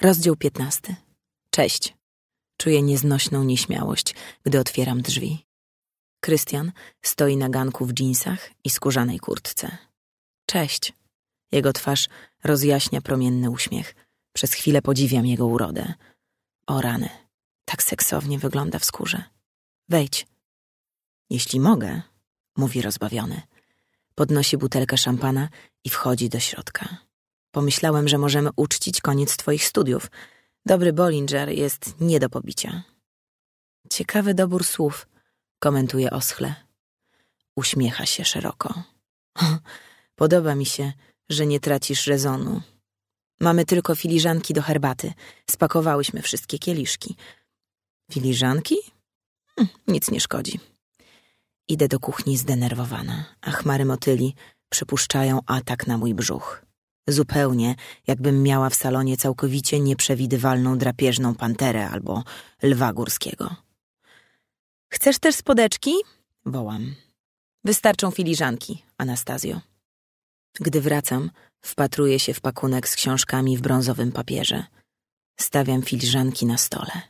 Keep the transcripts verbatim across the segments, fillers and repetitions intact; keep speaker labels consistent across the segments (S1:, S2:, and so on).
S1: Rozdział piętnasty. Cześć. Czuję nieznośną nieśmiałość, gdy otwieram drzwi. Krystian stoi na ganku w dżinsach i skórzanej kurtce. Cześć. Jego twarz rozjaśnia promienny uśmiech. Przez chwilę podziwiam jego urodę. O rany, tak seksownie wygląda w skórze. Wejdź. Jeśli mogę, mówi rozbawiony. Podnosi butelkę szampana i wchodzi do środka. Pomyślałem, że możemy uczcić koniec twoich studiów. Dobry Bollinger jest nie do pobicia. Ciekawy dobór słów, komentuje oschle. Uśmiecha się szeroko. Podoba mi się, że nie tracisz rezonu. Mamy tylko filiżanki do herbaty. Spakowałyśmy wszystkie kieliszki. Filiżanki? Hm, nic nie szkodzi. Idę do kuchni zdenerwowana, a chmary motyli przypuszczają atak na mój brzuch. Zupełnie jakbym miała w salonie całkowicie nieprzewidywalną drapieżną panterę albo lwa górskiego. Chcesz też spodeczki? Wołam. Wystarczą filiżanki, Anastazjo. Gdy wracam, wpatruję się w pakunek z książkami w brązowym papierze. Stawiam filiżanki na stole.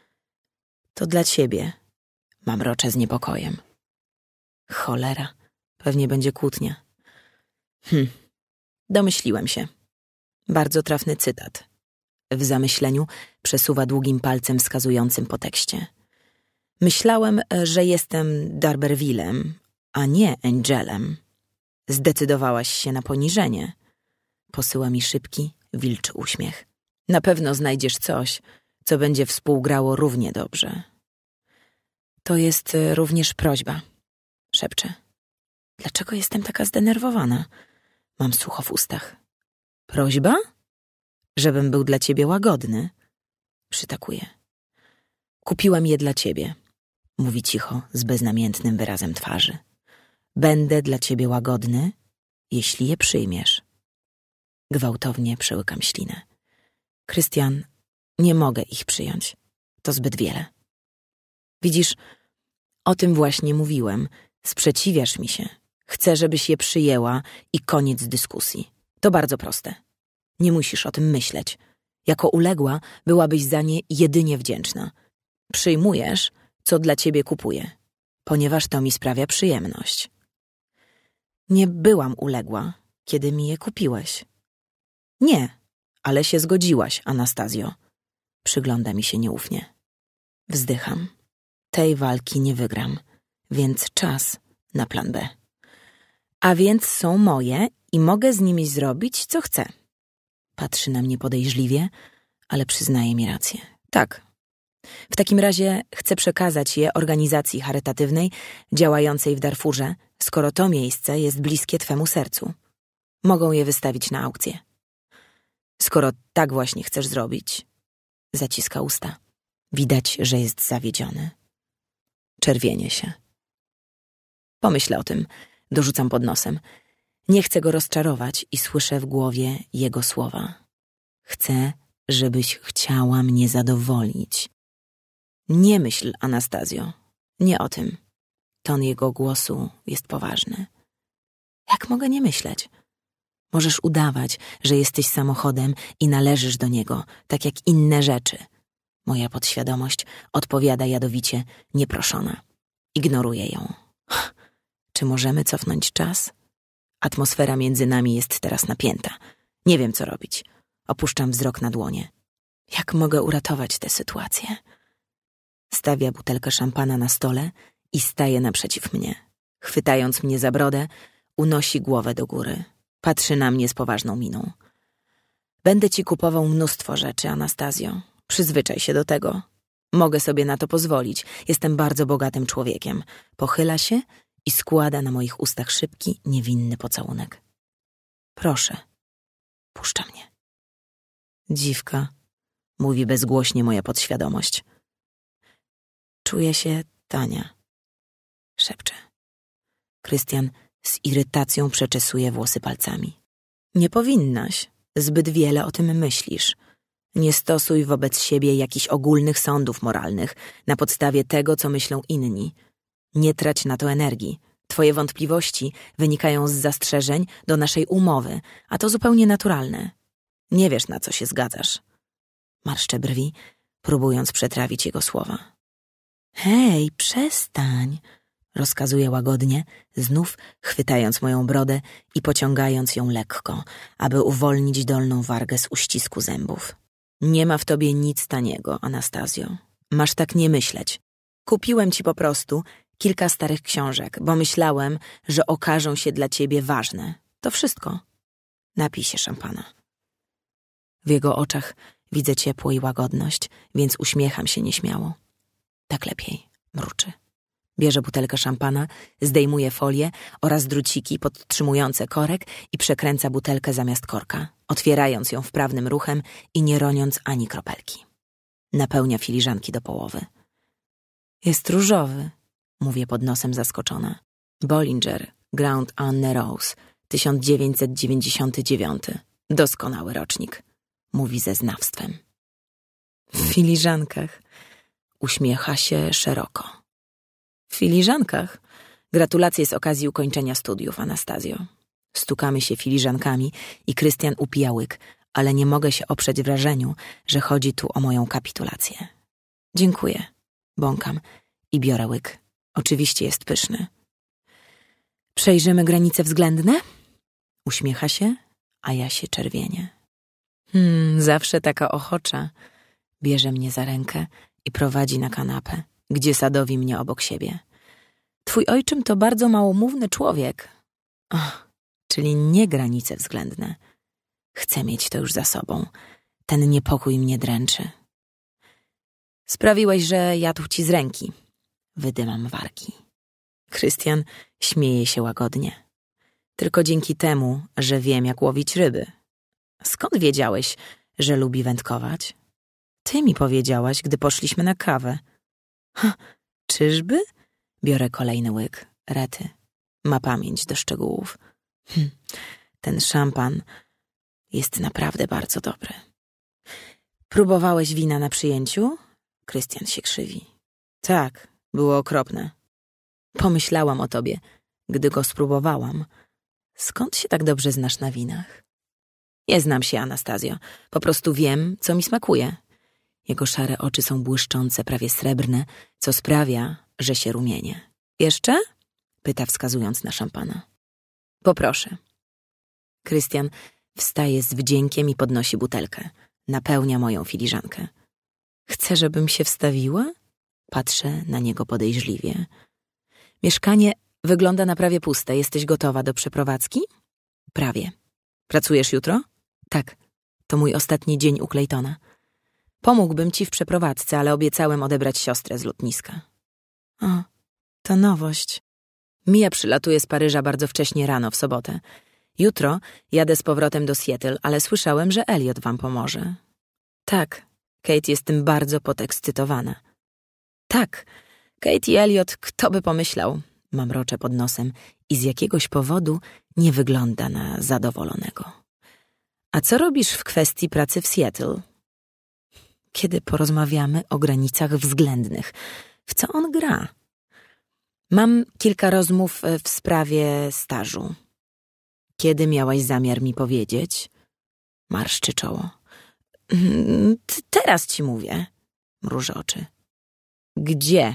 S1: To dla ciebie, mamroczę z niepokojem. Cholera, pewnie będzie kłótnia. Hm, domyśliłem się. Bardzo trafny cytat. W zamyśleniu przesuwa długim palcem wskazującym po tekście. Myślałem, że jestem D'Arbervillem, a nie Angelem. Zdecydowałaś się na poniżenie. Posyła mi szybki, wilczy uśmiech. Na pewno znajdziesz coś, co będzie współgrało równie dobrze. To jest również prośba, szepczę. Dlaczego jestem taka zdenerwowana? Mam sucho w ustach. Prośba? Żebym był dla ciebie łagodny? Przytakuję. Kupiłam je dla ciebie, mówi cicho, z beznamiętnym wyrazem twarzy. Będę dla ciebie łagodny, jeśli je przyjmiesz. Gwałtownie przełykam ślinę. Krystian, nie mogę ich przyjąć. To zbyt wiele. Widzisz, o tym właśnie mówiłem. Sprzeciwiasz mi się. Chcę, żebyś je przyjęła i koniec dyskusji. To bardzo proste. Nie musisz o tym myśleć. Jako uległa byłabyś za nie jedynie wdzięczna. Przyjmujesz, co dla ciebie kupuję, ponieważ to mi sprawia przyjemność. Nie byłam uległa, kiedy mi je kupiłeś. Nie, ale się zgodziłaś, Anastazjo. Przygląda mi się nieufnie. Wzdycham. Tej walki nie wygram, więc czas na plan B. A więc są moje i mogę z nimi zrobić, co chcę. Patrzy na mnie podejrzliwie, ale przyznaje mi rację. Tak. W takim razie chcę przekazać je organizacji charytatywnej działającej w Darfurze, skoro to miejsce jest bliskie twemu sercu. Mogą je wystawić na aukcję. Skoro tak właśnie chcesz zrobić, zaciska usta. Widać, że jest zawiedziony. Czerwienie się. Pomyślę o tym, dorzucam pod nosem. Nie chcę go rozczarować i słyszę w głowie jego słowa. Chcę, żebyś chciała mnie zadowolić. Nie myśl, Anastazjo, nie o tym. Ton jego głosu jest poważny. Jak mogę nie myśleć? Możesz udawać, że jesteś samochodem i należysz do niego, tak jak inne rzeczy. Moja podświadomość odpowiada jadowicie, nieproszona. Ignoruję ją. Czy możemy cofnąć czas? Atmosfera między nami jest teraz napięta. Nie wiem, co robić. Opuszczam wzrok na dłonie. Jak mogę uratować tę sytuację? Stawia butelkę szampana na stole i staje naprzeciw mnie. Chwytając mnie za brodę, unosi głowę do góry. Patrzy na mnie z poważną miną. Będę ci kupował mnóstwo rzeczy, Anastazjo. Przyzwyczaj się do tego. Mogę sobie na to pozwolić. Jestem bardzo bogatym człowiekiem. Pochyla się i składa na moich ustach szybki, niewinny pocałunek. Proszę, puszcza mnie. Dziwka, mówi bezgłośnie moja podświadomość. Czuję się tania, szepcze. Krystian z irytacją przeczesuje włosy palcami. Nie powinnaś, zbyt wiele o tym myślisz. Nie stosuj wobec siebie jakichś ogólnych sądów moralnych na podstawie tego, co myślą inni. Nie trać na to energii. Twoje wątpliwości wynikają z zastrzeżeń do naszej umowy, a to zupełnie naturalne. Nie wiesz, na co się zgadzasz. Marszczę brwi, próbując przetrawić jego słowa. Hej, przestań, rozkazuje łagodnie, znów chwytając moją brodę i pociągając ją lekko, aby uwolnić dolną wargę z uścisku zębów. Nie ma w tobie nic taniego, Anastazjo. Masz tak nie myśleć. Kupiłem ci po prostu kilka starych książek, bo myślałem, że okażą się dla ciebie ważne. To wszystko. Napij się szampana. W jego oczach widzę ciepło i łagodność, więc uśmiecham się nieśmiało. Tak lepiej, mruczy. Bierze butelkę szampana, zdejmuje folię oraz druciki podtrzymujące korek i przekręca butelkę zamiast korka, otwierając ją wprawnym ruchem i nie roniąc ani kropelki. Napełnia filiżanki do połowy. Jest różowy, mówię pod nosem zaskoczona. Bollinger, Grand Anne Rose, tysiąc dziewięćset dziewięćdziesiąty dziewiąty. Doskonały rocznik, mówi ze znawstwem. W filiżankach uśmiecha się szeroko. W filiżankach? Gratulacje z okazji ukończenia studiów, Anastazjo. Stukamy się filiżankami i Krystian upija łyk, ale nie mogę się oprzeć wrażeniu, że chodzi tu o moją kapitulację. Dziękuję, bąkam i biorę łyk. Oczywiście jest pyszny. Przejrzymy granice względne? Uśmiecha się, a ja się czerwienię. Hmm, zawsze taka ochocza. Bierze mnie za rękę i prowadzi na kanapę, gdzie sadowi mnie obok siebie. Twój ojczym to bardzo małomówny człowiek. Och, czyli nie granice względne. Chcę mieć to już za sobą. Ten niepokój mnie dręczy. Sprawiłeś, że jadł ci z ręki. Wydymam wargi. Krystian śmieje się łagodnie. Tylko dzięki temu, że wiem, jak łowić ryby. Skąd wiedziałeś, że lubi wędkować? Ty mi powiedziałaś, gdy poszliśmy na kawę. Ha, czyżby? Biorę kolejny łyk. Rety. Ma pamięć do szczegółów. Hm, ten szampan jest naprawdę bardzo dobry. Próbowałeś wina na przyjęciu? Krystian się krzywi. Tak, było okropne. Pomyślałam o tobie, gdy go spróbowałam. Skąd się tak dobrze znasz na winach? Nie znam się, Anastazjo. Po prostu wiem, co mi smakuje. Jego szare oczy są błyszczące, prawie srebrne, co sprawia, że się rumienie. Jeszcze? Pyta, wskazując na szampana. Poproszę. Krystian wstaje z wdziękiem i podnosi butelkę. Napełnia moją filiżankę. Chce, żebym się wstawiła? Patrzę na niego podejrzliwie. Mieszkanie wygląda na prawie puste. Jesteś gotowa do przeprowadzki? Prawie. Pracujesz jutro? Tak. To mój ostatni dzień u Claytona. Pomógłbym ci w przeprowadzce, ale obiecałem odebrać siostrę z lotniska. O, to nowość. Mia przylatuje z Paryża bardzo wcześnie rano w sobotę. Jutro jadę z powrotem do Seattle, ale słyszałem, że Elliot wam pomoże. Tak, Kate jest tym bardzo podekscytowana. Tak, Kate i Elliot, kto by pomyślał? Mamroczę pod nosem i z jakiegoś powodu nie wygląda na zadowolonego. A co robisz w kwestii pracy w Seattle? Kiedy porozmawiamy o granicach względnych. W co on gra? Mam kilka rozmów w sprawie stażu. Kiedy miałaś zamiar mi powiedzieć? Marszczy czoło. T- teraz ci mówię. Mruży oczy. Gdzie?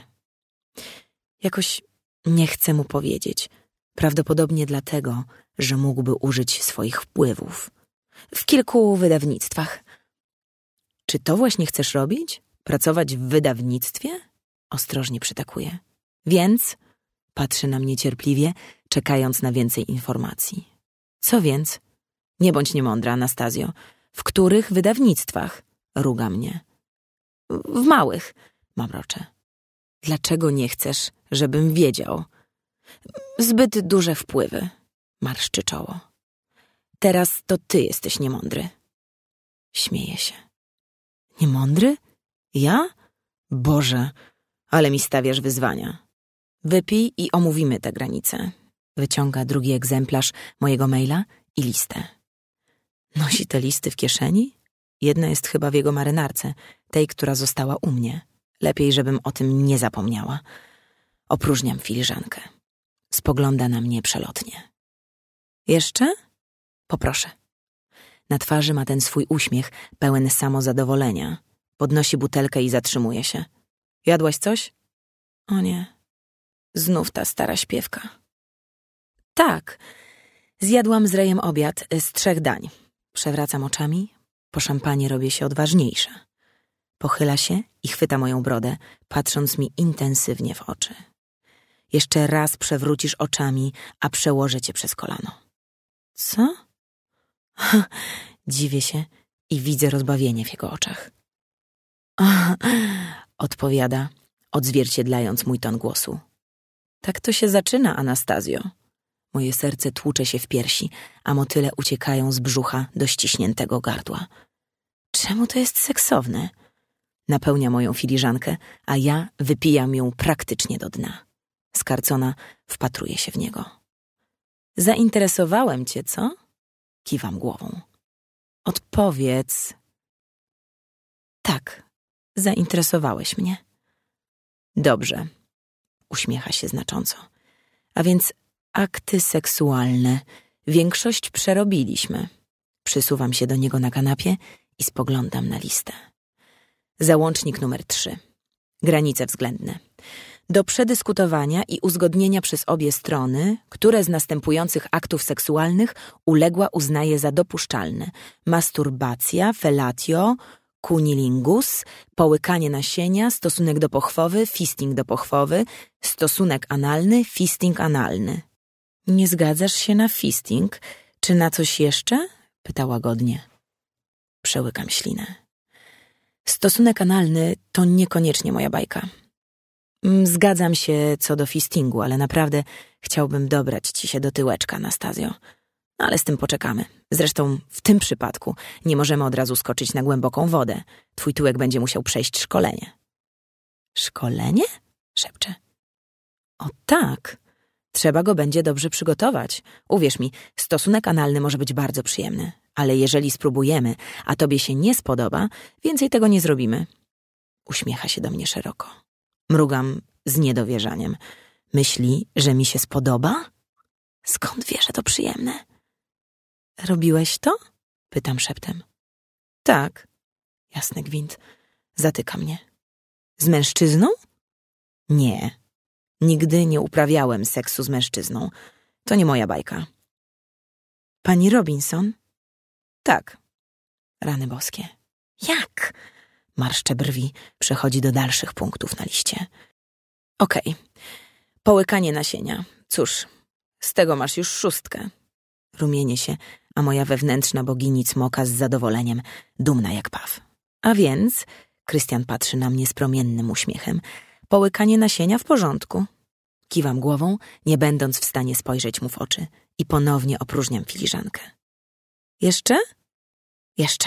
S1: Jakoś nie chcę mu powiedzieć. Prawdopodobnie dlatego, że mógłby użyć swoich wpływów. W kilku wydawnictwach. Czy to właśnie chcesz robić? Pracować w wydawnictwie? Ostrożnie przytakuje. Więc? Patrzy na mnie cierpliwie, czekając na więcej informacji. Co więc? Nie bądź niemądra, Anastazjo. W których wydawnictwach? Ruga mnie. W małych, mamroczę. Dlaczego nie chcesz, żebym wiedział? Zbyt duże wpływy, marszczy czoło. Teraz to ty jesteś niemądry. Śmieje się. Niemądry? Ja? Boże, ale mi stawiasz wyzwania. Wypij i omówimy te granice. Wyciąga drugi egzemplarz mojego maila i listę. Nosi te listy w kieszeni? Jedna jest chyba w jego marynarce, tej, która została u mnie. Lepiej, żebym o tym nie zapomniała. Opróżniam filiżankę. Spogląda na mnie przelotnie. Jeszcze? Poproszę. Na twarzy ma ten swój uśmiech, pełen samozadowolenia. Podnosi butelkę i zatrzymuje się. Jadłaś coś? O nie, znów ta stara śpiewka. Tak, zjadłam z Rejem obiad z trzech dań. Przewracam oczami, po szampanie robię się odważniejsza. Pochyla się i chwyta moją brodę, patrząc mi intensywnie w oczy. Jeszcze raz przewrócisz oczami, a przełożę cię przez kolano. Co? Dziwię się i widzę rozbawienie w jego oczach. Odpowiada, odzwierciedlając mój ton głosu. Tak to się zaczyna, Anastazjo. Moje serce tłucze się w piersi, a motyle uciekają z brzucha do ściśniętego gardła. Czemu to jest seksowne? Napełnia moją filiżankę, a ja wypijam ją praktycznie do dna. Skarcona wpatruje się w niego. Zainteresowałem cię, co? Kiwam głową. Odpowiedz. Tak, zainteresowałeś mnie. Dobrze, uśmiecha się znacząco. A więc akty seksualne. Większość przerobiliśmy. Przysuwam się do niego na kanapie i spoglądam na listę. Załącznik numer trzy. Granice względne. Do przedyskutowania i uzgodnienia przez obie strony, które z następujących aktów seksualnych uległa uznaje za dopuszczalne. Masturbacja, fellatio, cunnilingus, połykanie nasienia, stosunek do pochwowy, fisting do pochwowy, stosunek analny, fisting analny. Nie zgadzasz się na fisting? Czy na coś jeszcze? Pyta łagodnie. Przełykam ślinę. Stosunek analny to niekoniecznie moja bajka. Zgadzam się co do fistingu, ale naprawdę chciałbym dobrać ci się do tyłeczka, Anastazjo. Ale z tym poczekamy. Zresztą w tym przypadku nie możemy od razu skoczyć na głęboką wodę. Twój tyłek będzie musiał przejść szkolenie. Szkolenie? Szepczę. O tak. Trzeba go będzie dobrze przygotować. Uwierz mi, stosunek analny może być bardzo przyjemny. Ale jeżeli spróbujemy, a tobie się nie spodoba, więcej tego nie zrobimy. Uśmiecha się do mnie szeroko. Mrugam z niedowierzaniem. Myśli, że mi się spodoba? Skąd wie, że to przyjemne? Robiłeś to? Pytam szeptem. Tak. Jasny gwint. Zatyka mnie. Z mężczyzną? Nie. Nigdy nie uprawiałem seksu z mężczyzną. To nie moja bajka. Pani Robinson? Tak. Rany boskie. Jak? Marszcze brwi, przechodzi do dalszych punktów na liście. Okej. Okay. Połykanie nasienia. Cóż, z tego masz już szóstkę. Rumienię się, a moja wewnętrzna bogini cmoka z zadowoleniem, dumna jak paw. A więc, Krystian patrzy na mnie z promiennym uśmiechem, połykanie nasienia w porządku. Kiwam głową, nie będąc w stanie spojrzeć mu w oczy i ponownie opróżniam filiżankę. Jeszcze? Jeszcze.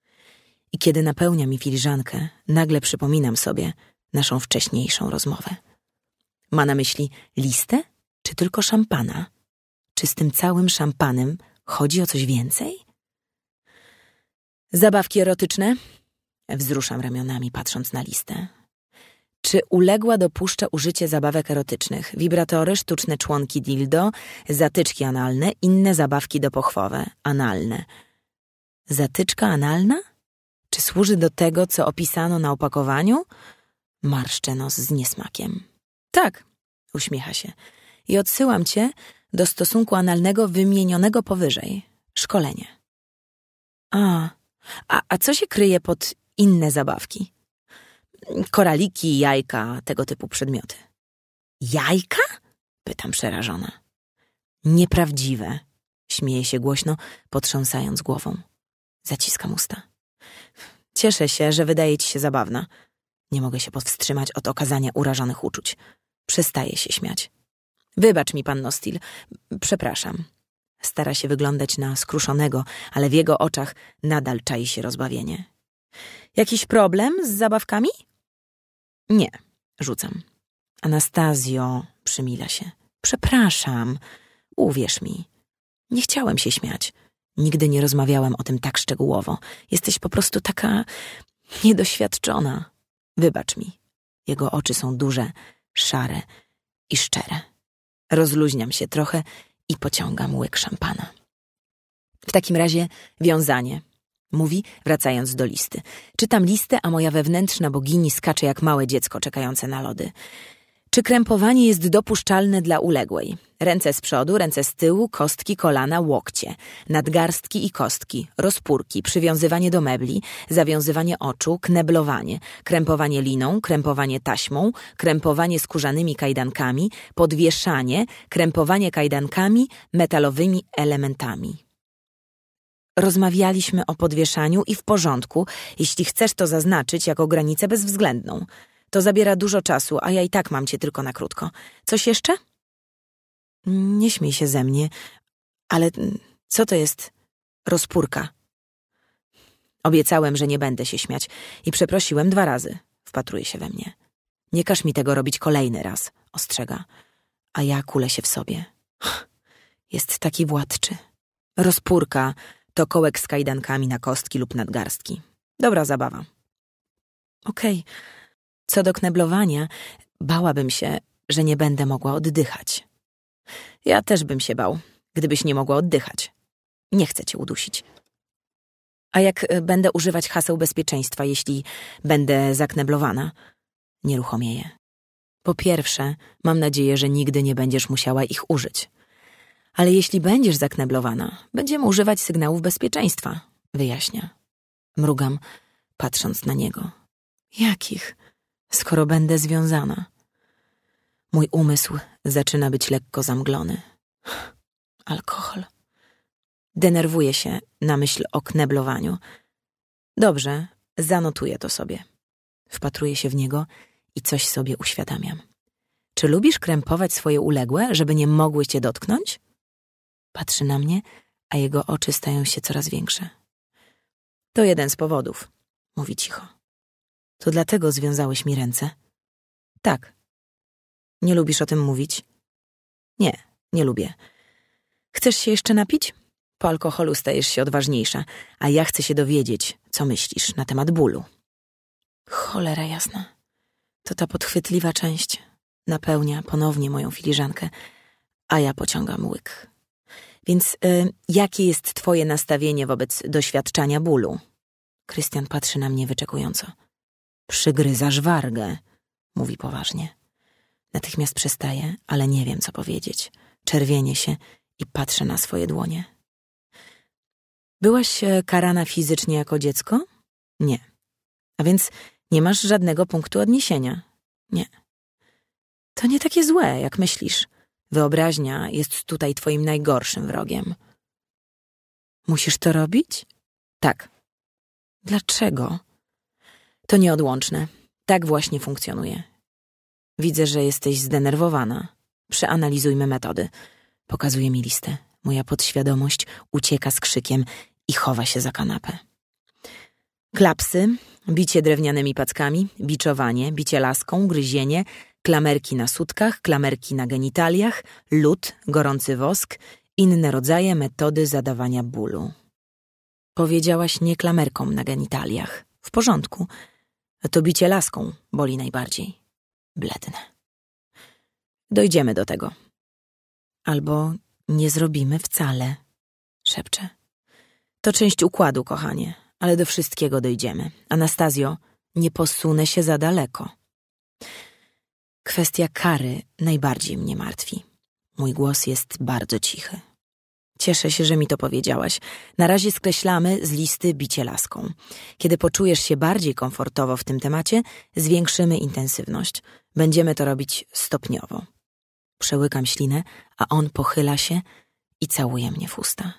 S1: I kiedy napełnia mi filiżankę, nagle przypominam sobie naszą wcześniejszą rozmowę. Ma na myśli listę, czy tylko szampana? Czy z tym całym szampanem chodzi o coś więcej? Zabawki erotyczne? Wzruszam ramionami, patrząc na listę. Czy uległa dopuszcza użycie zabawek erotycznych? Wibratory, sztuczne członki dildo, zatyczki analne, inne zabawki dopochwowe, analne. Zatyczka analna? Czy służy do tego, co opisano na opakowaniu? Marszczę nos z niesmakiem. Tak, uśmiecha się. I odsyłam cię do stosunku analnego wymienionego powyżej. Szkolenie. A, a, a co się kryje pod inne zabawki? Koraliki, jajka, tego typu przedmioty. Jajka? Pytam przerażona. Nieprawdziwe. Śmieje się głośno, potrząsając głową. Zaciskam usta. Cieszę się, że wydaje ci się zabawna. Nie mogę się powstrzymać od okazania urażonych uczuć. Przestaje się śmiać. Wybacz mi, panno Steele. Przepraszam. Stara się wyglądać na skruszonego, ale w jego oczach nadal czai się rozbawienie. Jakiś problem z zabawkami? Nie, rzucam. Anastazjo, przymila się. Przepraszam. Uwierz mi. Nie chciałem się śmiać. Nigdy nie rozmawiałem o tym tak szczegółowo. Jesteś po prostu taka niedoświadczona. Wybacz mi. Jego oczy są duże, szare i szczere. Rozluźniam się trochę i pociągam łyk szampana. W takim razie wiązanie, mówi, wracając do listy. Czytam listę, a moja wewnętrzna bogini skacze jak małe dziecko czekające na lody. Czy krępowanie jest dopuszczalne dla uległej? Ręce z przodu, ręce z tyłu, kostki, kolana, łokcie, nadgarstki i kostki, rozpórki, przywiązywanie do mebli, zawiązywanie oczu, kneblowanie, krępowanie liną, krępowanie taśmą, krępowanie skórzanymi kajdankami, podwieszanie, krępowanie kajdankami, metalowymi elementami. Rozmawialiśmy o podwieszaniu i w porządku, jeśli chcesz to zaznaczyć jako granicę bezwzględną. To zabiera dużo czasu, a ja i tak mam cię tylko na krótko. Coś jeszcze? Nie śmiej się ze mnie, ale co to jest rozpórka? Obiecałem, że nie będę się śmiać i przeprosiłem dwa razy. Wpatruje się we mnie. Nie każ mi tego robić kolejny raz, ostrzega. A ja kulę się w sobie. Jest taki władczy. Rozpórka to kołek z kajdankami na kostki lub nadgarstki. Dobra zabawa. Okej. Okay. Co do kneblowania, bałabym się, że nie będę mogła oddychać. Ja też bym się bał, gdybyś nie mogła oddychać. Nie chcę cię udusić. A jak będę używać haseł bezpieczeństwa, jeśli będę zakneblowana? Nieruchomieję. Po pierwsze, mam nadzieję, że nigdy nie będziesz musiała ich użyć. Ale jeśli będziesz zakneblowana, będziemy używać sygnałów bezpieczeństwa, wyjaśnia. Mrugam, patrząc na niego. Jakich? Skoro będę związana. Mój umysł zaczyna być lekko zamglony. Alkohol. Denerwuję się na myśl o kneblowaniu. Dobrze, zanotuję to sobie. Wpatruję się w niego i coś sobie uświadamiam. Czy lubisz krępować swoje uległe, żeby nie mogły cię dotknąć? Patrzy na mnie, a jego oczy stają się coraz większe. To jeden z powodów, mówi cicho. To dlatego związałeś mi ręce? Tak. Nie lubisz o tym mówić? Nie, nie lubię. Chcesz się jeszcze napić? Po alkoholu stajesz się odważniejsza, a ja chcę się dowiedzieć, co myślisz na temat bólu. Cholera jasna. To ta podchwytliwa część napełnia ponownie moją filiżankę, a ja pociągam łyk. Więc y, jakie jest twoje nastawienie wobec doświadczania bólu? Krystian patrzy na mnie wyczekująco. Przygryzasz wargę, mówi poważnie. Natychmiast przestaje, ale nie wiem, co powiedzieć. Czerwienię się i patrzę na swoje dłonie. Byłaś karana fizycznie jako dziecko? Nie. A więc nie masz żadnego punktu odniesienia? Nie. To nie takie złe, jak myślisz. Wyobraźnia jest tutaj twoim najgorszym wrogiem. Musisz to robić? Tak. Dlaczego? To nieodłączne. Tak właśnie funkcjonuje. Widzę, że jesteś zdenerwowana. Przeanalizujmy metody. Pokazuje mi listę. Moja podświadomość ucieka z krzykiem i chowa się za kanapę. Klapsy, bicie drewnianymi packami, biczowanie, bicie laską, gryzienie, klamerki na sutkach, klamerki na genitaliach, lód, gorący wosk, inne rodzaje metody zadawania bólu. Powiedziałaś nie klamerką na genitaliach. W porządku. To bicie laską boli najbardziej. Blednę. Dojdziemy do tego. Albo nie zrobimy wcale, szepcze. To część układu, kochanie, ale do wszystkiego dojdziemy. Anastazjo, nie posunę się za daleko. Kwestia kary najbardziej mnie martwi. Mój głos jest bardzo cichy. Cieszę się, że mi to powiedziałaś. Na razie skreślamy z listy bicie laską. Kiedy poczujesz się bardziej komfortowo w tym temacie, zwiększymy intensywność. Będziemy to robić stopniowo. Przełykam ślinę, a on pochyla się i całuje mnie w usta.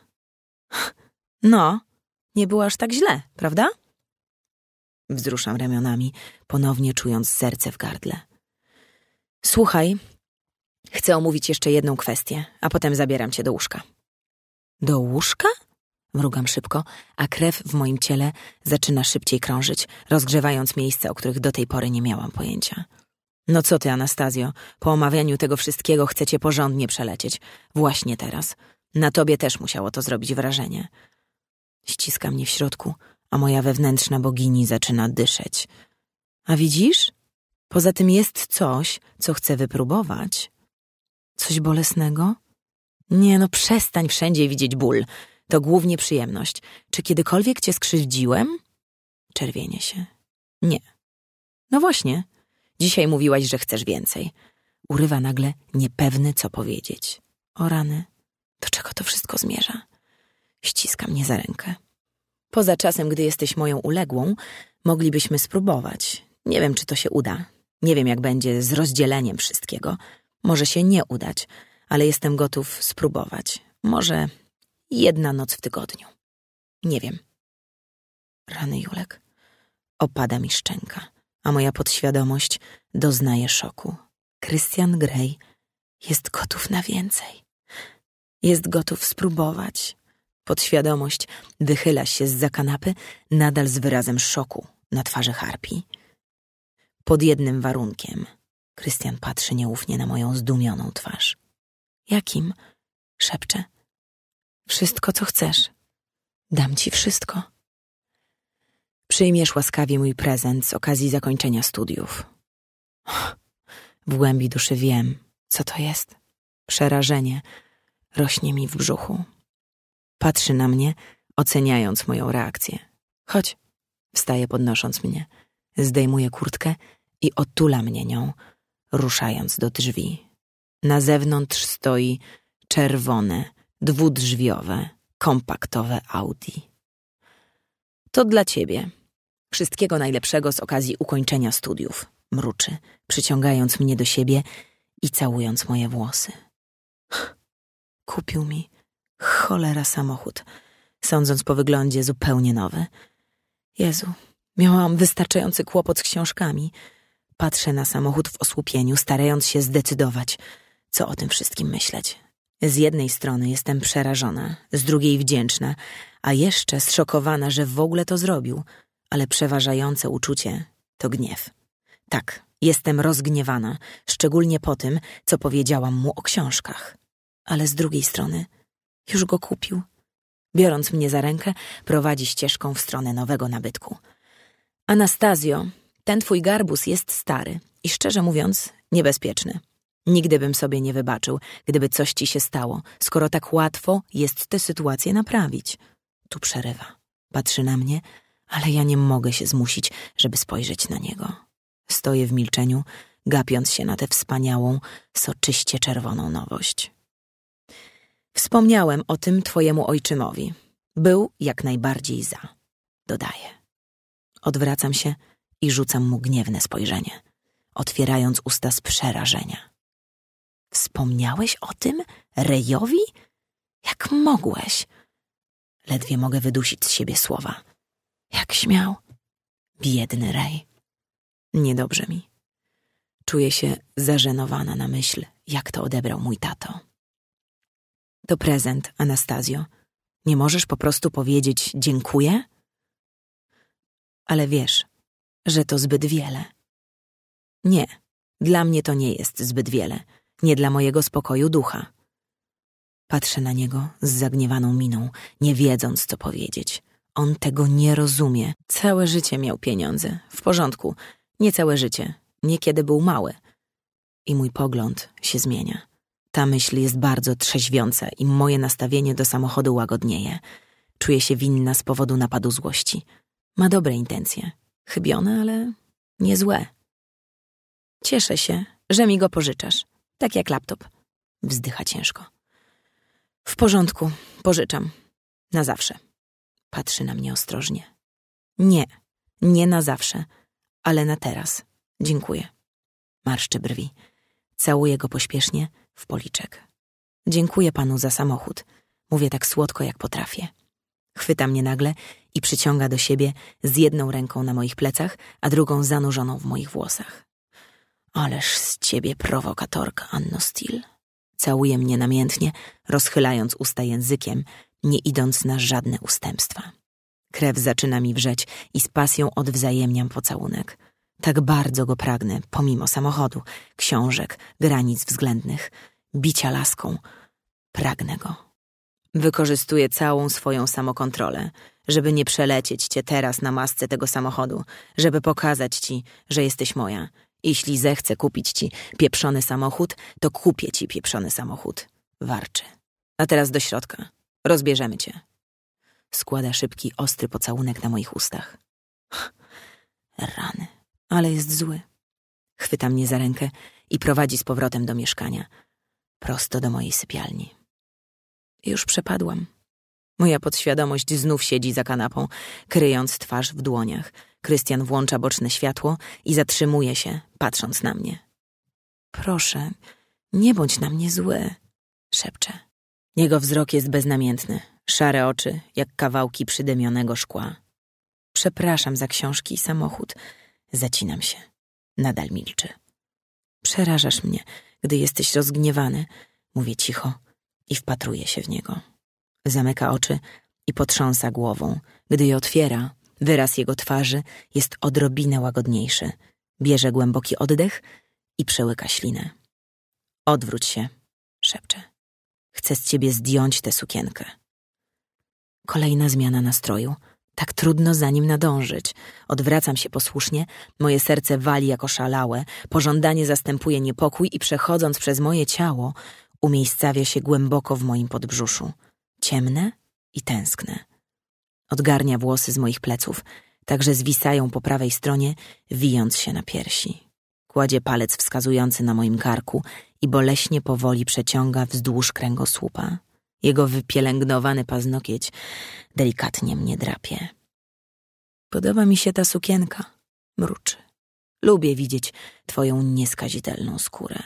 S1: No, nie było aż tak źle, prawda? Wzruszam ramionami, ponownie czując serce w gardle. Słuchaj, chcę omówić jeszcze jedną kwestię, a potem zabieram cię do łóżka. Do łóżka? Mrugam szybko, a krew w moim ciele zaczyna szybciej krążyć, rozgrzewając miejsca, o których do tej pory nie miałam pojęcia. No co ty, Anastazjo, po omawianiu tego wszystkiego chcę cię porządnie przelecieć. Właśnie teraz. Na tobie też musiało to zrobić wrażenie. Ściska mnie w środku, a moja wewnętrzna bogini zaczyna dyszeć. A widzisz? Poza tym jest coś, co chcę wypróbować. Coś bolesnego? Nie no, przestań wszędzie widzieć ból. To głównie przyjemność. Czy kiedykolwiek cię skrzywdziłem? Czerwienie się. Nie. No właśnie. Dzisiaj mówiłaś, że chcesz więcej. Urywa nagle, niepewny, co powiedzieć. O rany. Do czego to wszystko zmierza? Ściska mnie za rękę. Poza czasem, gdy jesteś moją uległą, moglibyśmy spróbować. Nie wiem, czy to się uda. Nie wiem, jak będzie z rozdzieleniem wszystkiego. Może się nie udać, ale jestem gotów spróbować. Może jedna noc w tygodniu. Nie wiem. Rany, Julek. Opada mi szczęka, a moja podświadomość doznaje szoku. Christian Grey jest gotów na więcej. Jest gotów spróbować. Podświadomość wychyla się zza kanapy, nadal z wyrazem szoku na twarzy harpii. Pod jednym warunkiem. Christian patrzy nieufnie na moją zdumioną twarz. Jakim? Szepczę. Wszystko, co chcesz. Dam ci wszystko. Przyjmiesz łaskawie mój prezent z okazji zakończenia studiów. W głębi duszy wiem, co to jest. Przerażenie rośnie mi w brzuchu. Patrzy na mnie, oceniając moją reakcję. Chodź. Wstaje, podnosząc mnie. Zdejmuje kurtkę i otula mnie nią, ruszając do drzwi. Na zewnątrz stoi czerwone, dwudrzwiowe, kompaktowe Audi. To dla ciebie. Wszystkiego najlepszego z okazji ukończenia studiów. Mruczy, przyciągając mnie do siebie i całując moje włosy. Kupił mi, cholera, samochód, sądząc po wyglądzie zupełnie nowy. Jezu, miałam wystarczający kłopot z książkami. Patrzę na samochód w osłupieniu, starając się zdecydować, co o tym wszystkim myśleć. Z jednej strony jestem przerażona, z drugiej wdzięczna, a jeszcze zszokowana, że w ogóle to zrobił, ale przeważające uczucie to gniew. Tak, jestem rozgniewana, szczególnie po tym, co powiedziałam mu o książkach. Ale z drugiej strony już go kupił. Biorąc mnie za rękę, prowadzi ścieżką w stronę nowego nabytku. Anastazjo, ten twój garbus jest stary i szczerze mówiąc niebezpieczny. Nigdy bym sobie nie wybaczył, gdyby coś ci się stało, skoro tak łatwo jest tę sytuację naprawić. Tu przerywa. Patrzy na mnie, ale ja nie mogę się zmusić, żeby spojrzeć na niego. Stoję w milczeniu, gapiąc się na tę wspaniałą, soczyście czerwoną nowość. Wspomniałem o tym twojemu ojczymowi. Był jak najbardziej za. Dodaję. Odwracam się i rzucam mu gniewne spojrzenie, otwierając usta z przerażenia. Wspomniałeś o tym Rejowi? Jak mogłeś? Ledwie mogę wydusić z siebie słowa. Jak śmiał? Biedny Rej. Niedobrze mi. Czuję się zażenowana na myśl, jak to odebrał mój tato. To prezent, Anastazjo. Nie możesz po prostu powiedzieć dziękuję? Ale wiesz, że to zbyt wiele. Nie, dla mnie to nie jest zbyt wiele. Nie dla mojego spokoju ducha. Patrzę na niego z zagniewaną miną, nie wiedząc, co powiedzieć. On tego nie rozumie. Całe życie miał pieniądze. W porządku. Nie całe życie. Niekiedy był mały. I mój pogląd się zmienia. Ta myśl jest bardzo trzeźwiąca i moje nastawienie do samochodu łagodnieje. Czuję się winna z powodu napadu złości. Ma dobre intencje. Chybione, ale nie złe. Cieszę się, że mi go pożyczasz. Tak jak laptop. Wzdycha ciężko. W porządku, pożyczam. Na zawsze. Patrzy na mnie ostrożnie. Nie, nie na zawsze, ale na teraz. Dziękuję. Marszczy brwi. Całuję go pośpiesznie w policzek. Dziękuję panu za samochód. Mówię tak słodko, jak potrafię. Chwyta mnie nagle i przyciąga do siebie z jedną ręką na moich plecach, a drugą zanurzoną w moich włosach. Ależ z ciebie prowokatorka, Anno Steel. Całuje mnie namiętnie, rozchylając usta językiem, nie idąc na żadne ustępstwa. Krew zaczyna mi wrzeć i z pasją odwzajemniam pocałunek. Tak bardzo go pragnę, pomimo samochodu, książek, granic względnych, bicia laską. Pragnę go. Wykorzystuję całą swoją samokontrolę, żeby nie przelecieć cię teraz na masce tego samochodu, żeby pokazać ci, że jesteś moja. Jeśli zechcę kupić ci pieprzony samochód, to kupię ci pieprzony samochód. Warczy. A teraz do środka. Rozbierzemy cię. składa szybki, ostry pocałunek na moich ustach. Rany, ale jest zły. Chwyta mnie za rękę i prowadzi z powrotem do mieszkania, prosto do mojej sypialni. Już przepadłam. Moja podświadomość znów siedzi za kanapą, kryjąc twarz w dłoniach. Krystian włącza boczne światło i zatrzymuje się, patrząc na mnie. Proszę, nie bądź na mnie zły, szepcze. Jego wzrok jest beznamiętny, szare oczy jak kawałki przydymionego szkła. Przepraszam za książki i samochód. Zacinam się. Nadal milczy. Przerażasz mnie, gdy jesteś rozgniewany, mówię cicho i wpatruję się w niego. Zamyka oczy i potrząsa głową. Gdy je otwiera, wyraz jego twarzy jest odrobinę łagodniejszy. Bierze głęboki oddech i przełyka ślinę. Odwróć się, szepcze. Chcę z ciebie zdjąć tę sukienkę. Kolejna zmiana nastroju. Tak trudno za nim nadążyć. Odwracam się posłusznie, moje serce wali jak oszalałe, pożądanie zastępuje niepokój i przechodząc przez moje ciało, umiejscawia się głęboko w moim podbrzuszu. Ciemne i tęskne. Odgarnia włosy z moich pleców, tak że zwisają po prawej stronie, wijąc się na piersi. Kładzie palec wskazujący na moim karku i boleśnie powoli przeciąga wzdłuż kręgosłupa. Jego wypielęgnowany paznokieć delikatnie mnie drapie. Podoba mi się ta sukienka, mruczy. Lubię widzieć twoją nieskazitelną skórę.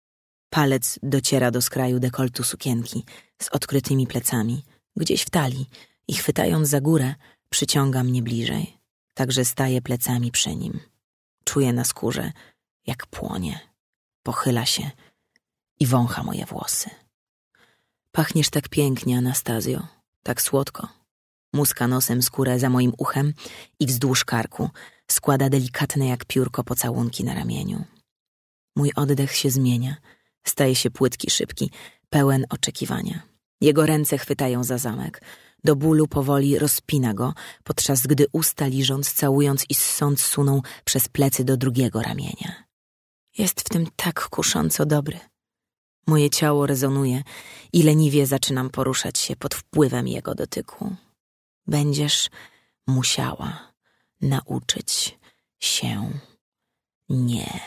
S1: Palec dociera do skraju dekoltu sukienki z odkrytymi plecami, gdzieś w talii i chwytając za górę, przyciąga mnie bliżej. Także staję plecami przy nim. Czuję na skórze, jak płonie. Pochyla się i wącha moje włosy. Pachniesz tak pięknie, Anastazjo, tak słodko. Muska nosem skórę za moim uchem i wzdłuż karku składa delikatne jak piórko pocałunki na ramieniu. Mój oddech się zmienia, staje się płytki, szybki, pełen oczekiwania. Jego ręce chwytają za zamek. Do bólu powoli rozpina go, podczas gdy usta liżąc, całując i ssąc suną przez plecy do drugiego ramienia. Jest w tym tak kusząco dobry. Moje ciało rezonuje i leniwie zaczynam poruszać się pod wpływem jego dotyku. Będziesz musiała nauczyć się nie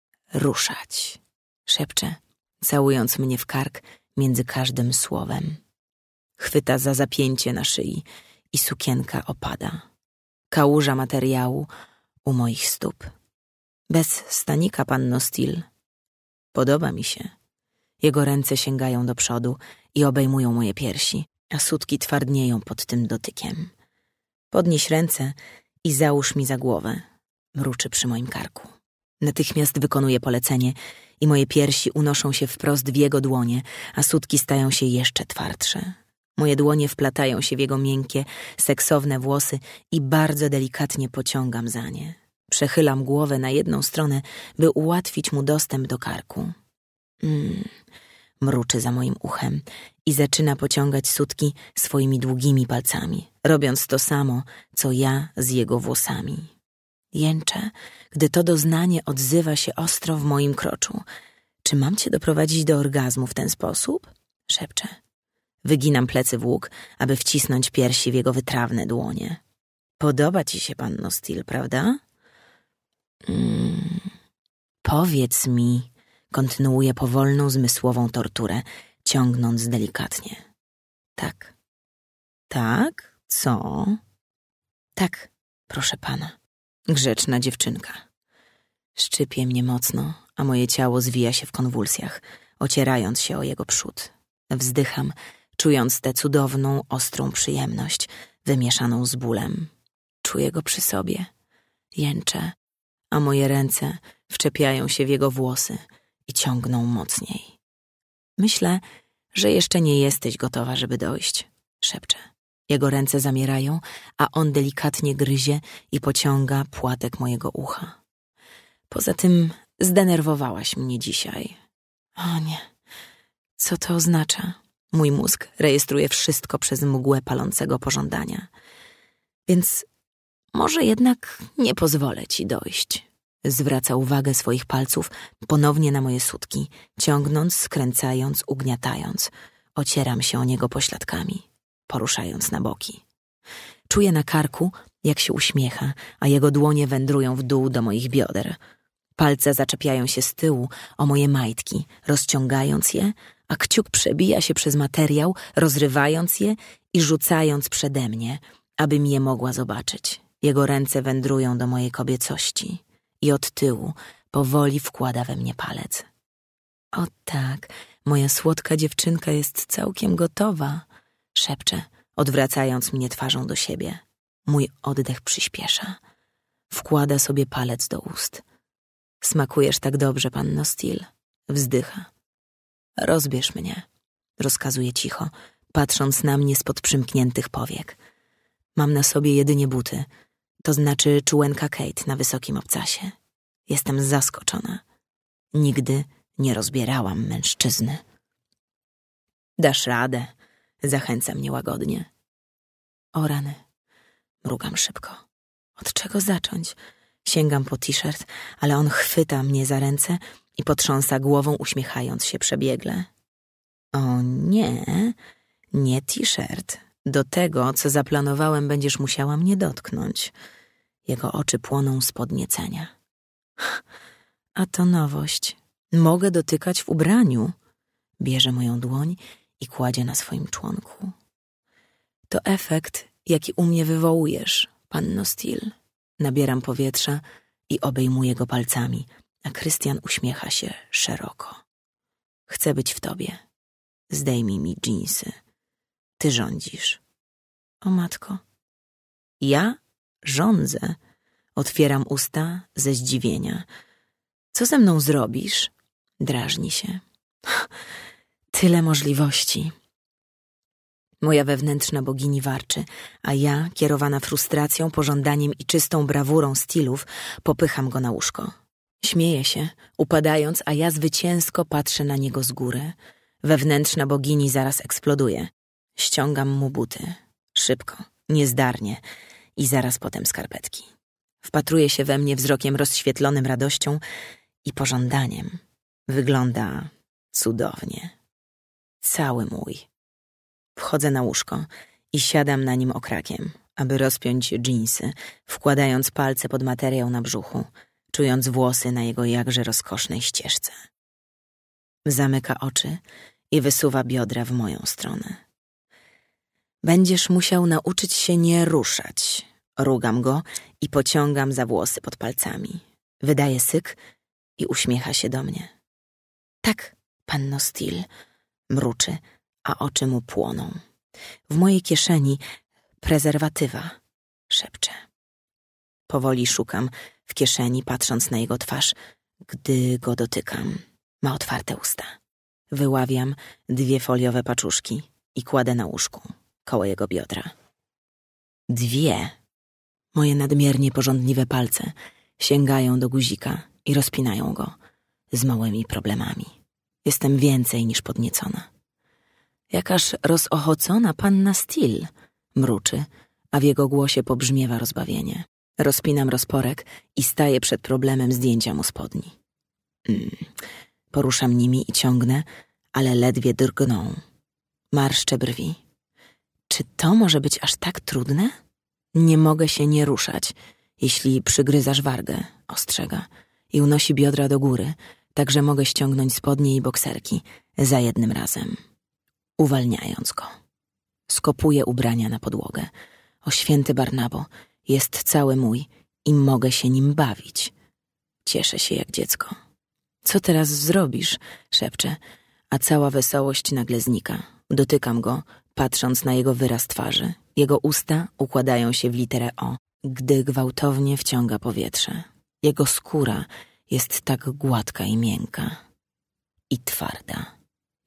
S1: ruszać, szepcze, całując mnie w kark między każdym słowem. Chwyta za zapięcie na szyi i sukienka opada. Kałuża materiału u moich stóp. Bez stanika, panno Steele. Podoba mi się. Jego ręce sięgają do przodu i obejmują moje piersi, a sutki twardnieją pod tym dotykiem. Podnieś ręce i załóż mi za głowę, mruczy przy moim karku. Natychmiast wykonuję polecenie i moje piersi unoszą się wprost w jego dłonie, a sutki stają się jeszcze twardsze. Moje dłonie wplatają się w jego miękkie, seksowne włosy i bardzo delikatnie pociągam za nie. Przechylam głowę na jedną stronę, by ułatwić mu dostęp do karku. Mm, mruczy za moim uchem i zaczyna pociągać sutki swoimi długimi palcami, robiąc to samo, co ja z jego włosami. Jęczę, gdy to doznanie odzywa się ostro w moim kroczu. Czy mam cię doprowadzić do orgazmu w ten sposób? Szepczę. Wyginam plecy w łuk, aby wcisnąć piersi w jego wytrawne dłonie. Podoba ci się, panno Steele, prawda? Mm, powiedz mi, kontynuuje powolną, zmysłową torturę, ciągnąc delikatnie. Tak. Tak? Co? Tak, proszę pana. Grzeczna dziewczynka. Szczypie mnie mocno, a moje ciało zwija się w konwulsjach, ocierając się o jego przód. Wzdycham, czując tę cudowną, ostrą przyjemność, wymieszaną z bólem. Czuję go przy sobie. Jęczę, a moje ręce wczepiają się w jego włosy i ciągną mocniej. Myślę, że jeszcze nie jesteś gotowa, żeby dojść, szepczę. Jego ręce zamierają, a on delikatnie gryzie i pociąga płatek mojego ucha. Poza tym zdenerwowałaś mnie dzisiaj. O nie, co to oznacza? Mój mózg rejestruje wszystko przez mgłę palącego pożądania. Więc może jednak nie pozwolę ci dojść. Zwraca uwagę swoich palców ponownie na moje sutki, ciągnąc, skręcając, ugniatając. Ocieram się o niego pośladkami, poruszając na boki. Czuję na karku, jak się uśmiecha, a jego dłonie wędrują w dół do moich bioder. Palce zaczepiają się z tyłu o moje majtki, rozciągając je, a kciuk przebija się przez materiał, rozrywając je i rzucając przede mnie, abym je mogła zobaczyć. Jego ręce wędrują do mojej kobiecości i od tyłu powoli wkłada we mnie palec. O tak, moja słodka dziewczynka jest całkiem gotowa, szepcze, odwracając mnie twarzą do siebie. Mój oddech przyspiesza. Wkłada sobie palec do ust. Smakujesz tak dobrze, panno Steele. Wzdycha. Rozbierz mnie, rozkazuje cicho, patrząc na mnie spod przymkniętych powiek. Mam na sobie jedynie buty, to znaczy czułenka Kate na wysokim obcasie. Jestem zaskoczona. Nigdy nie rozbierałam mężczyzny. Dasz radę, zachęca mnie łagodnie. O rany, mrugam szybko. Od czego zacząć? Sięgam po t-shirt, ale on chwyta mnie za ręce i potrząsa głową, uśmiechając się przebiegle. O nie, nie t-shirt. Do tego, co zaplanowałem, będziesz musiała mnie dotknąć. Jego oczy płoną z podniecenia. A to nowość. Mogę dotykać w ubraniu. Bierze moją dłoń i kładzie na swoim członku. To efekt, jaki u mnie wywołujesz, panno Steele. Nabieram powietrza i obejmuję go palcami, a Krystian uśmiecha się szeroko. Chcę być w tobie. Zdejmij mi dżinsy. Ty rządzisz. O matko. Ja rządzę. Otwieram usta ze zdziwienia. Co ze mną zrobisz? Drażni się. Tyle możliwości. Moja wewnętrzna bogini warczy, a ja, kierowana frustracją, pożądaniem i czystą brawurą stylów, popycham go na łóżko. Śmieje się, upadając, a ja zwycięsko patrzę na niego z góry. Wewnętrzna bogini zaraz eksploduje. Ściągam mu buty. Szybko, niezdarnie i zaraz potem skarpetki. Wpatruje się we mnie wzrokiem rozświetlonym radością i pożądaniem. Wygląda cudownie. Cały mój. Wchodzę na łóżko i siadam na nim okrakiem, aby rozpiąć dżinsy, wkładając palce pod materiał na brzuchu, czując włosy na jego jakże rozkosznej ścieżce. Zamyka oczy i wysuwa biodra w moją stronę. Będziesz musiał nauczyć się nie ruszać. Rugam go i pociągam za włosy pod palcami. Wydaje syk i uśmiecha się do mnie. Tak, panno Steele, mruczy, a oczy mu płoną. W mojej kieszeni prezerwatywa, szepcze. Powoli szukam w kieszeni, patrząc na jego twarz, gdy go dotykam. Ma otwarte usta. Wyławiam dwie foliowe paczuszki i kładę na łóżku, koło jego biodra. Dwie. Moje nadmiernie pożądliwe palce sięgają do guzika i rozpinają go z małymi problemami. Jestem więcej niż podniecona. Jakaż rozochocona panna Steele, mruczy, a w jego głosie pobrzmiewa rozbawienie. Rozpinam rozporek i staję przed problemem zdjęcia mu spodni. Mm. Poruszam nimi i ciągnę, ale ledwie drgną. Marszczę brwi. Czy to może być aż tak trudne? Nie mogę się nie ruszać, jeśli przygryzasz wargę, ostrzega, i unosi biodra do góry, tak że mogę ściągnąć spodnie i bokserki za jednym razem, uwalniając go. Skopuję ubrania na podłogę. O święty Barnabo, jest cały mój i mogę się nim bawić. Cieszę się jak dziecko. Co teraz zrobisz? Szepczę, a cała wesołość nagle znika. Dotykam go, patrząc na jego wyraz twarzy. Jego usta układają się w literę O, gdy gwałtownie wciąga powietrze. Jego skóra jest tak gładka i miękka. I twarda.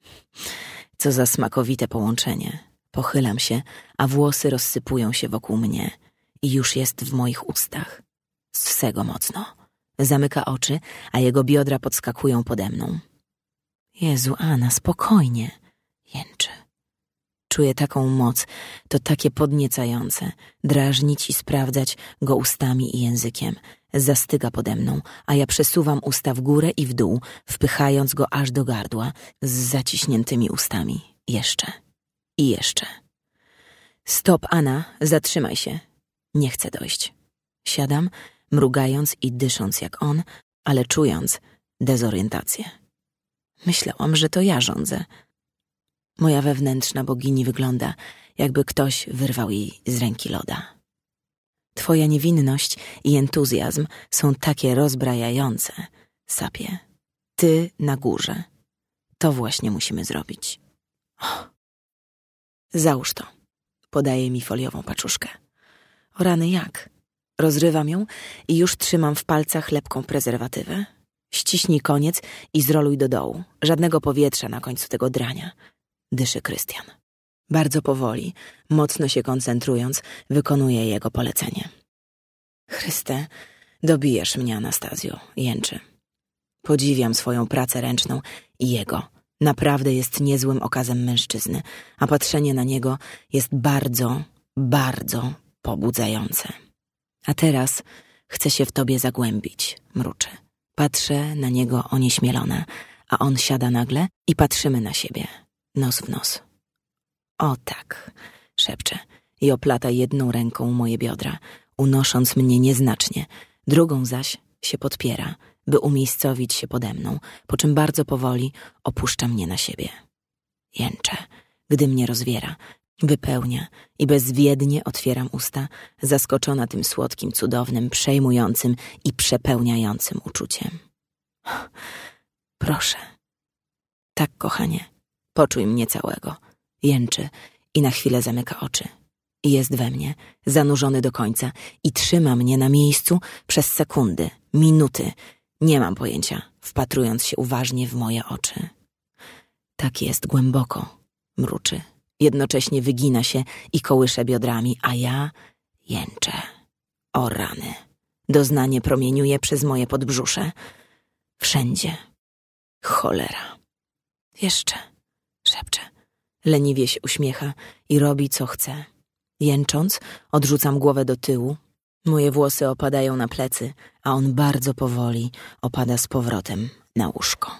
S1: Co za smakowite połączenie. Pochylam się, a włosy rozsypują się wokół mnie i już jest w moich ustach. Ssę go mocno. Zamyka oczy, a jego biodra podskakują pode mną. Jezu, Anna, spokojnie, jęczy. Czuję taką moc, to takie podniecające. Drażnić i sprawdzać go ustami i językiem. Zastyga pode mną, a ja przesuwam usta w górę i w dół, wpychając go aż do gardła z zaciśniętymi ustami. Jeszcze i jeszcze. Stop, Anna, zatrzymaj się. Nie chcę dojść. Siadam, mrugając i dysząc jak on, ale czując dezorientację. Myślałam, że to ja rządzę. Moja wewnętrzna bogini wygląda, jakby ktoś wyrwał jej z ręki loda. Twoja niewinność i entuzjazm są takie rozbrajające, sapie. Ty na górze. To właśnie musimy zrobić. Oh. Załóż to. Podaje mi foliową paczuszkę. O rany jak? Rozrywam ją i już trzymam w palcach lepką prezerwatywę. Ściśnij koniec i zroluj do dołu. Żadnego powietrza na końcu tego drania. Dyszy Krystian. Bardzo powoli, mocno się koncentrując, wykonuje jego polecenie. Chryste, dobijesz mnie, Anastazjo, jęczy. Podziwiam swoją pracę ręczną i jego. Naprawdę jest niezłym okazem mężczyzny, a patrzenie na niego jest bardzo, bardzo pobudzające. A teraz chcę się w tobie zagłębić, mruczy. Patrzę na niego onieśmielona, a on siada nagle i patrzymy na siebie, nos w nos. O tak, szepcze i oplata jedną ręką moje biodra, unosząc mnie nieznacznie, drugą zaś się podpiera, by umiejscowić się pode mną, po czym bardzo powoli opuszcza mnie na siebie. Jęczę, gdy mnie rozwiera, wypełnia i bezwiednie otwieram usta, zaskoczona tym słodkim, cudownym, przejmującym i przepełniającym uczuciem. Proszę. Tak, kochanie, poczuj mnie całego. Jęczy i na chwilę zamyka oczy. I jest we mnie, zanurzony do końca i trzyma mnie na miejscu przez sekundy, minuty. Nie mam pojęcia, wpatrując się uważnie w moje oczy. Tak jest głęboko, mruczy. Jednocześnie wygina się i kołysze biodrami, a ja jęczę. O rany. Doznanie promieniuje przez moje podbrzusze. Wszędzie. Cholera. Jeszcze. Szepcze. Leniwie się uśmiecha i robi, co chce. Jęcząc, odrzucam głowę do tyłu. Moje włosy opadają na plecy, a on bardzo powoli opada z powrotem na łóżko.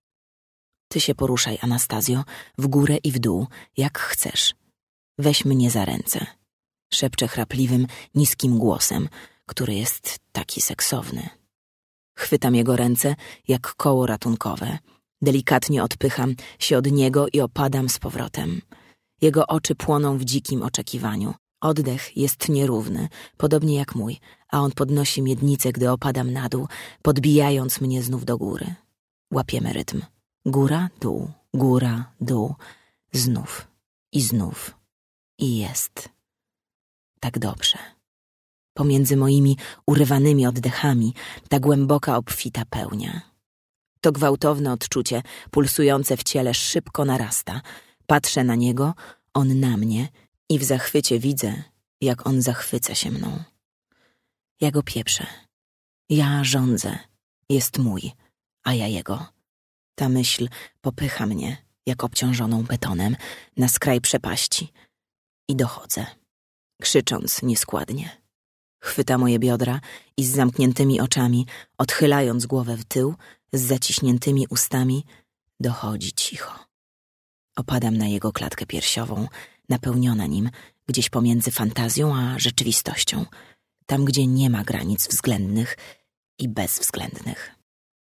S1: Ty się poruszaj, Anastazjo, w górę i w dół, jak chcesz. Weź mnie za ręce. Szepcze chrapliwym, niskim głosem, który jest taki seksowny. Chwytam jego ręce jak koło ratunkowe. Delikatnie odpycham się od niego i opadam z powrotem. Jego oczy płoną w dzikim oczekiwaniu. Oddech jest nierówny, podobnie jak mój, a on podnosi miednicę, gdy opadam na dół, podbijając mnie znów do góry. Łapiemy rytm. Góra, dół, góra, dół. Znów i znów. I jest. Tak dobrze. Pomiędzy moimi urywanymi oddechami ta głęboka, obfita pełnia. To gwałtowne odczucie, pulsujące w ciele, szybko narasta. Patrzę na niego, on na mnie i w zachwycie widzę, jak on zachwyca się mną. Ja go pieprzę. Ja rządzę. Jest mój, a ja jego. Ta myśl popycha mnie, jak obciążoną betonem, na skraj przepaści. I dochodzę, krzycząc nieskładnie. Chwyta moje biodra i z zamkniętymi oczami, odchylając głowę w tył, z zaciśniętymi ustami, dochodzi cicho. Opadam na jego klatkę piersiową, napełniona nim, gdzieś pomiędzy fantazją a rzeczywistością, tam gdzie nie ma granic względnych i bezwzględnych.